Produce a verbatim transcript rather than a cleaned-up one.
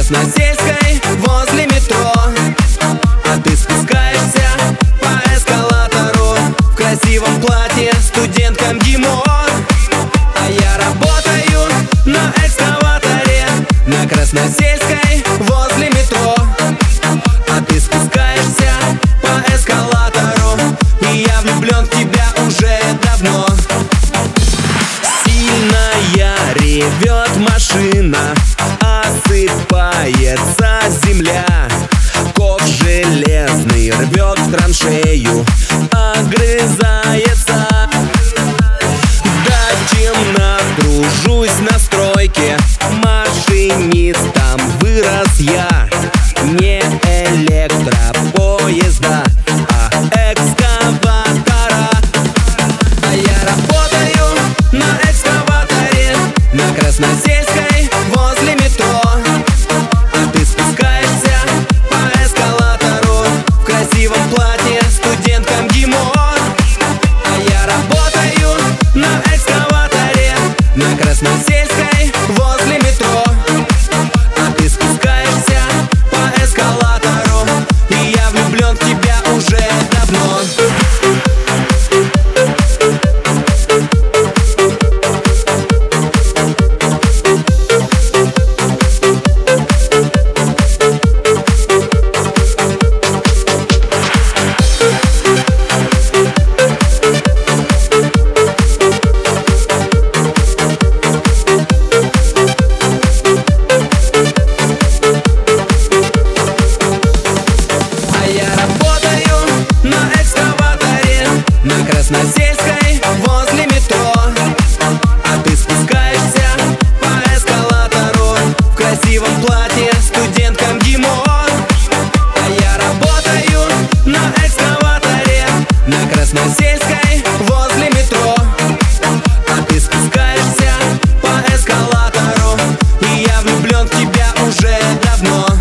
Красносельской возле метро, а ты спускаешься по эскалатору в красивом платье студентка МГИМО. А я работаю на экскаваторе на Красносельской возле метро, а ты спускаешься по эскалатору, и я влюблен в тебя уже давно. Сильная ревет машина, осыпается земля, ков железный рвет в траншею, огрызается. До темна тружусь на стройке, машинистом вырос я. Не электропоезда, а экскаватора. А я работаю на экскаваторе на Красносельской возле метро, а ты спускаешься по эскалатору в красивом платье студентка МГИМО. А я работаю на экскаваторе на Красносельской возле метро, а ты спускаешься по эскалатору, и я влюблен в тебя уже давно. На Красносельской возле метро, а ты спускаешься по эскалатору в красивом платье студентка МГИМО. А я работаю на экскаваторе на Красносельской возле метро, а ты спускаешься по эскалатору, и я влюблен в тебя уже давно.